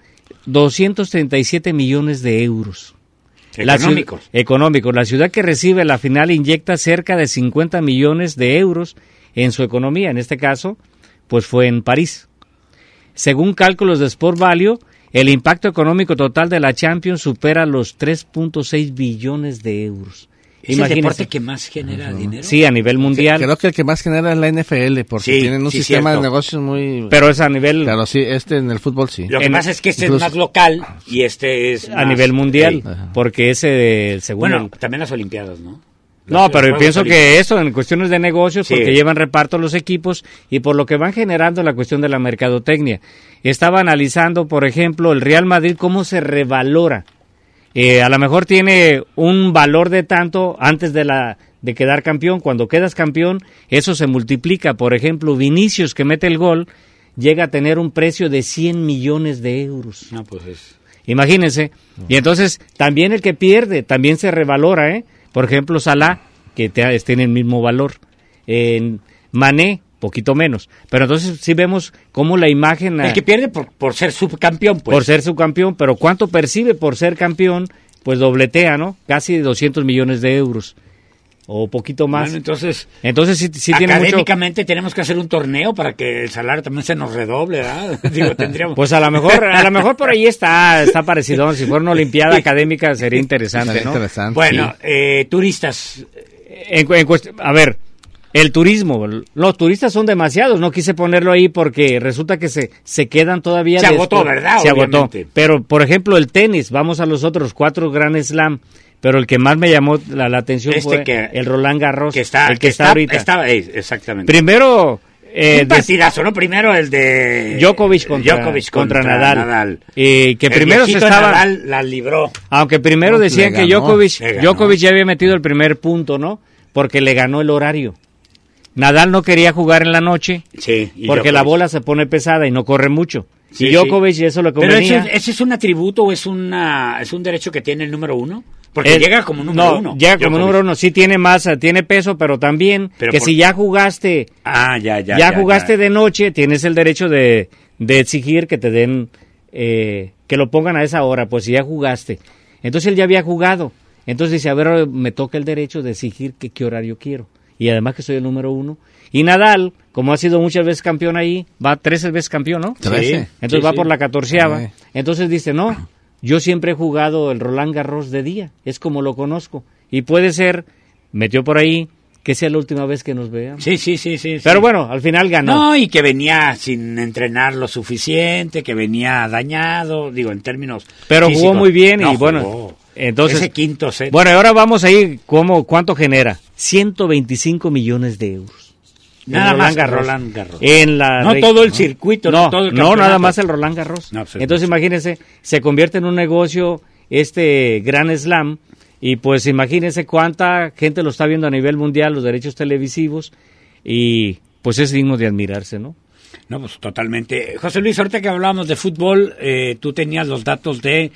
237 millones de euros. Económicos. La ciudad que recibe la final inyecta cerca de 50 millones de euros en su economía. En este caso, pues fue en París. Según cálculos de Sport Value, el impacto económico total de la Champions supera los 3.6 billones de euros. ¿Es el deporte que más genera dinero? Sí, a nivel mundial. Creo que el que más genera es la NFL, porque tienen un sistema de negocios muy... Pero es a nivel... Claro, sí, en el fútbol sí. Lo que pasa es que este es más local y este es a nivel mundial, porque ese, según... Bueno, también las Olimpiadas, ¿no? No, pero yo pienso que eso en cuestiones de negocios, porque llevan reparto los equipos y por lo que van generando la cuestión de la mercadotecnia. Estaba analizando, por ejemplo, el Real Madrid, cómo se revalora. A lo mejor tiene un valor de tanto antes de quedar campeón. Cuando quedas campeón, eso se multiplica. Por ejemplo, Vinicius, que mete el gol, llega a tener un precio de 100 millones de euros. No, pues es... Imagínense. Y entonces, también el que pierde, también se revalora, Por ejemplo, Salah, que tiene el mismo valor. Mané, poquito menos. Pero entonces sí vemos cómo la imagen... El que pierde por ser subcampeón, pues. Por ser subcampeón, pero ¿cuánto percibe por ser campeón? Pues dobletea, ¿no? Casi 200 millones de euros. O poquito más. Bueno, entonces sí tiene mucho... Académicamente tenemos que hacer un torneo para que el salario también se nos redoble, ¿verdad? Digo, tendríamos... Pues a lo mejor por ahí está parecido. Si fuera una olimpiada académica sería interesante, ¿no? Interesante, bueno, turistas... A ver, el turismo, los turistas son demasiados, no quise ponerlo ahí porque resulta que se quedan todavía... Se agotó, ¿verdad? Se agotó, pero por ejemplo el tenis, vamos a los otros 4 Grand Slam, pero el que más me llamó la atención fue el Roland Garros, el que está ahorita. Exactamente. Primero... un partidazo, ¿no? Primero el de... Djokovic contra Nadal. Que primero se estaba... Nadal la libró. Aunque primero decían que Djokovic ya había metido el primer punto, ¿no? Porque le ganó el horario. Nadal no quería jugar en la noche porque la bola se pone pesada y no corre mucho. Y Djokovic eso lo convenía. ¿Pero ese es un atributo o es un derecho que tiene el número 1? Porque llega como número 1. Llega como número 1, sí tiene masa, tiene peso, pero también si ya jugaste jugaste de noche, tienes el derecho de exigir que te den, que lo pongan a esa hora, pues si ya jugaste. Entonces él ya había jugado. Entonces dice, a ver, me toca el derecho de exigir qué horario quiero. Y además que soy el número 1. Y Nadal, como ha sido muchas veces campeón ahí, va 13 veces campeón, ¿no? 13. Entonces va por la 14ª. Entonces dice, no, yo siempre he jugado el Roland Garros de día, es como lo conozco. Y puede ser, metió por ahí, que sea la última vez que nos veamos. Sí. Pero bueno, al final ganó. No, y que venía sin entrenar lo suficiente, que venía dañado, digo, en términos pero físicos. Jugó muy bien no, y bueno... Jugó. Entonces, ese quinto set. Bueno, ahora vamos a ir, ¿cuánto genera? 125 millones de euros. Nada más Roland Garros. No todo el circuito, no todo el campeonato. No, nada más el Roland Garros. No, entonces, imagínense, se convierte en un negocio Grand Slam, y pues imagínense cuánta gente lo está viendo a nivel mundial, los derechos televisivos, y pues es digno de admirarse, ¿no? No, pues totalmente. José Luis, ahorita que hablábamos de fútbol, tú tenías los datos de...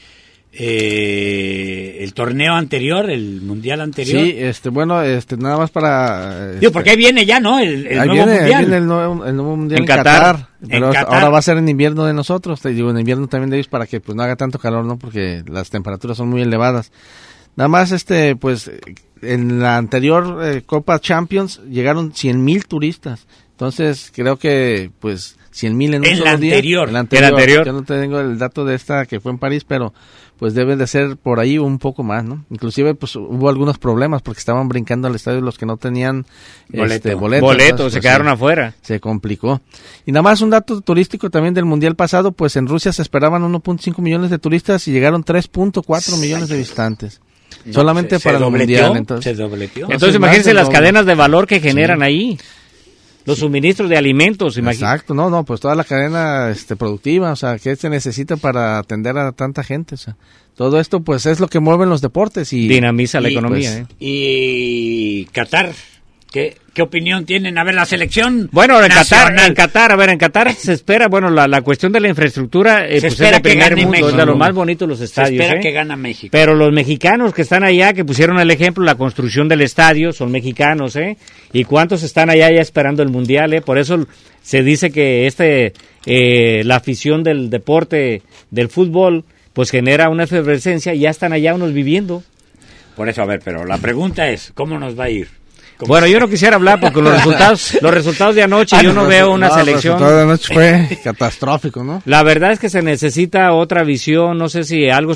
el torneo anterior, el mundial anterior. Sí, nada más para... Digo, porque ahí viene ya, ¿no? El nuevo mundial. Ahí viene el nuevo mundial en Qatar. Pero ahora va a ser en invierno de nosotros, te digo, en invierno también de ellos para que pues no haga tanto calor, ¿no? Porque las temperaturas son muy elevadas. Nada más, pues, en la anterior Copa Champions llegaron 100,000 turistas. Entonces, creo que, pues, 100,000 en un solo día. En la anterior. Yo no tengo el dato de esta que fue en París, pero pues debe de ser por ahí un poco más, ¿no? Inclusive, pues, hubo algunos problemas porque estaban brincando al estadio los que no tenían boleto. Entonces, se quedaron afuera. Se complicó. Y nada más un dato turístico también del Mundial pasado, pues en Rusia se esperaban 1.5 millones de turistas y llegaron 3.4 millones de visitantes. No, solamente para el Mundial. Entonces, se dobleteó. Entonces imagínense las cadenas de valor que generan ahí. Los suministros de alimentos, Exacto, pues toda la cadena productiva, o sea, ¿qué se necesita para atender a tanta gente? O sea, todo esto pues es lo que mueven los deportes y dinamiza la economía. Pues, y Qatar ¿Qué opinión tienen? A ver, la selección Bueno, en nacional. Qatar se espera, bueno, la cuestión de la infraestructura pues espera es de que primer gane mundo, México. es de lo más bonito los Se estadios. espera que gana México. Pero los mexicanos que están allá, que pusieron el ejemplo, la construcción del estadio, son mexicanos, ¿Y cuántos están allá ya esperando el Mundial, Por eso se dice que la afición del deporte, del fútbol, pues genera una efervescencia y ya están allá unos viviendo. Por eso, a ver, pero la pregunta es, ¿cómo nos va a ir? Bueno, yo no quisiera hablar porque los resultados de anoche, yo no veo una selección. El resultado de anoche fue catastrófico, ¿no? La verdad es que se necesita otra visión, no sé si algo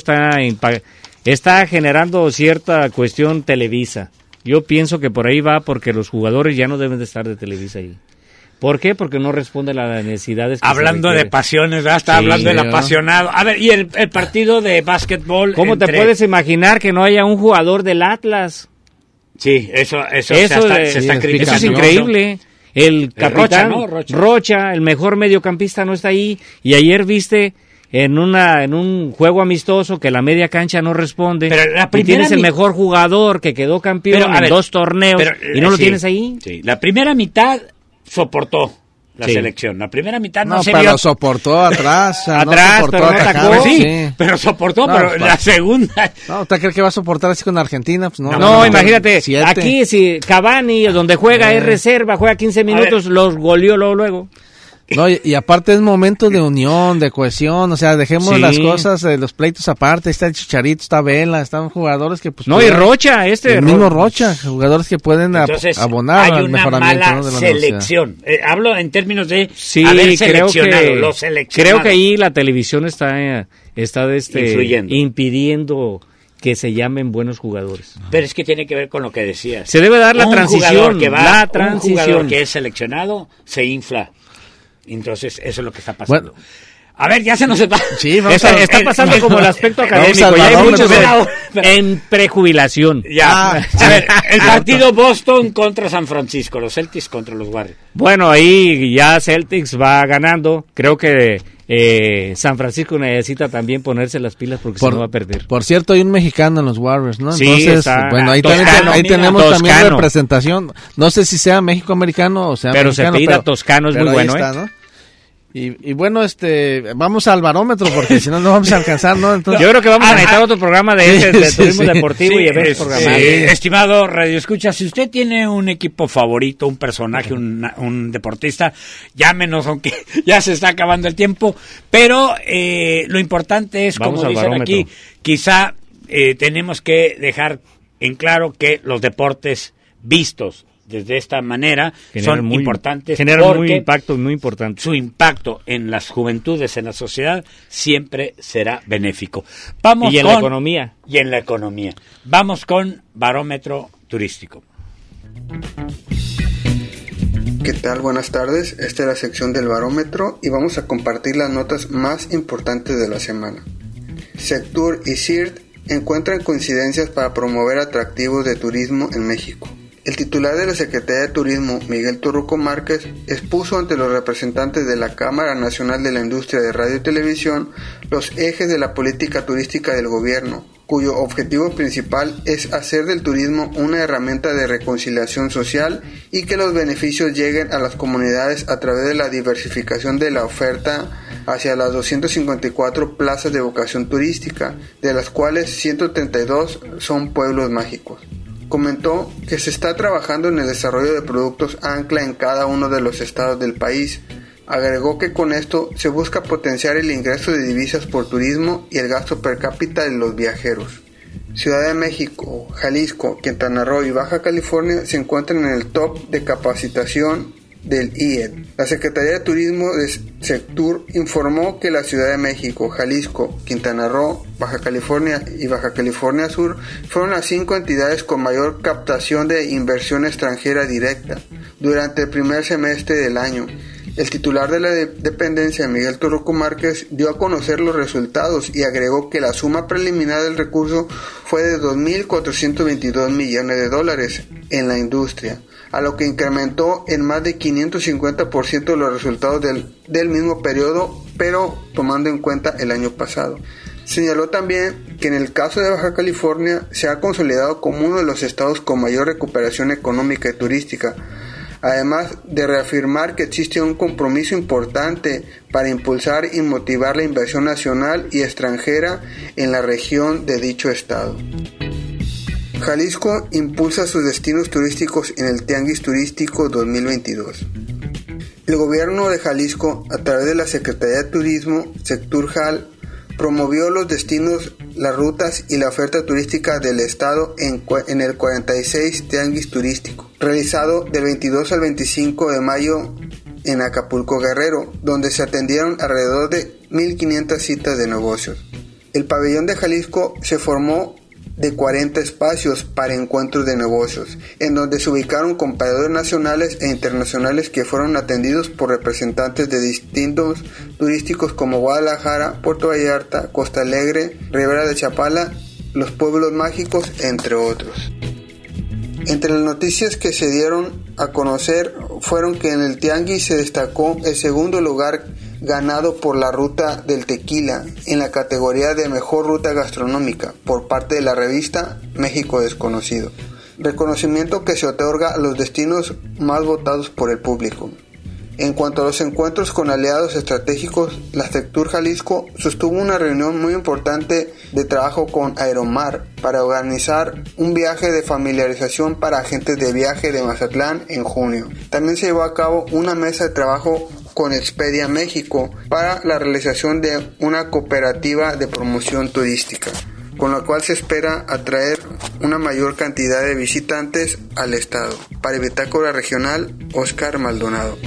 está generando cierta cuestión Televisa. Yo pienso que por ahí va porque los jugadores ya no deben de estar de Televisa ahí. ¿Por qué? Porque no responde a las necesidades que hablando de pasiones, ¿verdad? Está hablando del apasionado. A ver, y el partido de básquetbol. ¿Cómo te puedes imaginar que no haya un jugador del Atlas? Sí, eso se está criticando. Eso es increíble. El capitán Rocha, ¿no? Rocha, el mejor mediocampista, no está ahí. Y ayer viste en un juego amistoso que la media cancha no responde. Pero y tienes el mejor jugador que quedó campeón en 2 torneos y no lo tienes ahí. Sí, la primera mitad soportó la selección. La primera mitad no se pero vio. soportó atrás. Atrás, no soportó pero no atacando, atacó. Sí, pero soportó, pero la segunda. No, ¿usted cree que va a soportar así con Argentina? Pues No, imagínate, 7. aquí si Cavani, donde juega es reserva, juega 15 minutos, los goleó luego. No, y aparte es momento de unión, de cohesión, o sea, dejemos las cosas, los pleitos aparte. Está el Chicharito, está Vela, están jugadores que pues... No, y Rocha, el mismo Rocha, jugadores que pueden abonar al mejoramiento. Hay una mala selección. Hablo en términos de haber seleccionado, los seleccionados. Creo que ahí la televisión está influyendo, impidiendo que se llamen buenos jugadores. Pero es que tiene que ver con lo que decías. Se debe dar la transición. Un jugador que es seleccionado se infla. Entonces, eso es lo que está pasando. Bueno, a ver, ya se nos va. Sí, está pasando como el aspecto académico. Ya hay muchos en prejubilación. Ya. A ver, el partido Boston contra San Francisco, los Celtics contra los Warriors. Bueno, ahí ya Celtics va ganando. Creo que San Francisco necesita también ponerse las pilas porque si no va a perder. Por cierto, hay un mexicano en los Warriors, ¿no? Sí, entonces, bueno, ahí tenemos también representación. No sé si sea México-americano o sea pero mexicano. Se pida toscano, es muy bueno, está, ¿no? Y bueno, vamos al barómetro porque si no, no vamos a alcanzar, ¿no? Entonces, yo creo que vamos a necesitar otro programa de turismo deportivo y eventos programados. Estimado Radio Escucha, si usted tiene un equipo favorito, un personaje, un deportista, llámenos, aunque ya se está acabando el tiempo, pero lo importante es, como dicen aquí, quizá tenemos que dejar en claro que los deportes vistos desde esta manera son importantes, generan un impacto muy importante. Su impacto en las juventudes, en la sociedad, siempre será benéfico. Vamos y en la economía. Y en la economía. Vamos con barómetro turístico. ¿Qué tal? Buenas tardes. Esta es la sección del barómetro y vamos a compartir las notas más importantes de la semana. Sectur y CIRT encuentran coincidencias para promover atractivos de turismo en México. El titular de la Secretaría de Turismo, Miguel Torruco Márquez, expuso ante los representantes de la Cámara Nacional de la Industria de Radio y Televisión los ejes de la política turística del gobierno, cuyo objetivo principal es hacer del turismo una herramienta de reconciliación social y que los beneficios lleguen a las comunidades a través de la diversificación de la oferta hacia las 254 plazas de vocación turística, de las cuales 132 son pueblos mágicos. Comentó que se está trabajando en el desarrollo de productos ancla en cada uno de los estados del país. Agregó que con esto se busca potenciar el ingreso de divisas por turismo y el gasto per cápita de los viajeros. Ciudad de México, Jalisco, Quintana Roo y Baja California se encuentran en el top de capacitación del IED. La Secretaría de Turismo de Sectur informó que la Ciudad de México, Jalisco, Quintana Roo, Baja California y Baja California Sur fueron las 5 entidades con mayor captación de inversión extranjera directa durante el primer semestre del año. El titular de la dependencia, Miguel Torruco Márquez, dio a conocer los resultados y agregó que la suma preliminar del recurso fue de $2,422 millones en la industria, a lo que incrementó en más de 550% los resultados del mismo periodo, pero tomando en cuenta el año pasado. Señaló también que en el caso de Baja California se ha consolidado como uno de los estados con mayor recuperación económica y turística, además de reafirmar que existe un compromiso importante para impulsar y motivar la inversión nacional y extranjera en la región de dicho estado. Jalisco impulsa sus destinos turísticos en el Tianguis Turístico 2022. El gobierno de Jalisco, a través de la Secretaría de Turismo, Secturjal, promovió los destinos, las rutas y la oferta turística del estado en el 46 Tianguis Turístico, realizado del 22 al 25 de mayo en Acapulco, Guerrero, donde se atendieron alrededor de 1.500 citas de negocios. El pabellón de Jalisco se formó de 40 espacios para encuentros de negocios, en donde se ubicaron comparadores nacionales e internacionales que fueron atendidos por representantes de distintos turísticos como Guadalajara, Puerto Vallarta, Costa Alegre, Ribera de Chapala, Los Pueblos Mágicos, entre otros. Entre las noticias que se dieron a conocer fueron que en el Tianguis se destacó el segundo lugar ganado por la Ruta del Tequila en la categoría de Mejor Ruta Gastronómica por parte de la revista México Desconocido, reconocimiento que se otorga a los destinos más votados por el público. En cuanto a los encuentros con aliados estratégicos, la Sectur Jalisco sostuvo una reunión muy importante de trabajo con Aeromar para organizar un viaje de familiarización para agentes de viaje de Mazatlán en junio. También se llevó a cabo una mesa de trabajo con Expedia México para la realización de una cooperativa de promoción turística, con la cual se espera atraer una mayor cantidad de visitantes al estado. Para Bitácora Regional, Óscar Maldonado.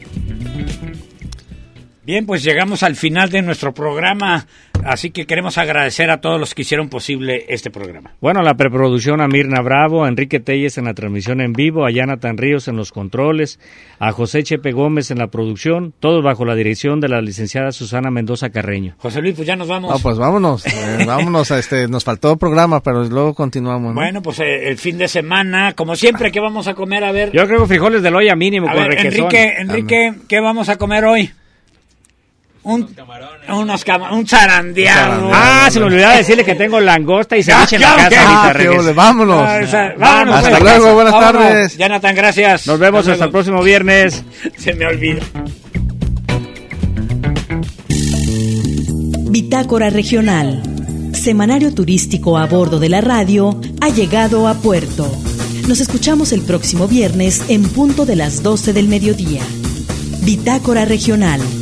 Bien, pues llegamos al final de nuestro programa, así que queremos agradecer a todos los que hicieron posible este programa. Bueno, la preproducción a Mirna Bravo, a Enrique Telles en la transmisión en vivo, a Jonathan Ríos en los controles, a José Chepe Gómez en la producción, todos bajo la dirección de la licenciada Susana Mendoza Carreño. José Luis, pues ya nos vamos. No, pues vámonos, vámonos, nos faltó programa, pero luego continuamos, ¿no? Bueno, pues el fin de semana, como siempre, ¿qué vamos a comer? A ver. Yo creo que frijoles del olla mínimo a con ver, requesón. Enrique, ¿qué vamos a comer hoy? Un zarandeado. Se me olvidaba decirle que tengo langosta y ceviche en la casa. Vámonos. Vámonos. Hasta luego, buenas tardes. Jonathan, gracias. Nos vemos hasta el próximo viernes. Se me olvidó. Bitácora Regional, semanario turístico a bordo de la radio, ha llegado a puerto. Nos escuchamos el próximo viernes en punto de las 12 del mediodía. Bitácora Regional.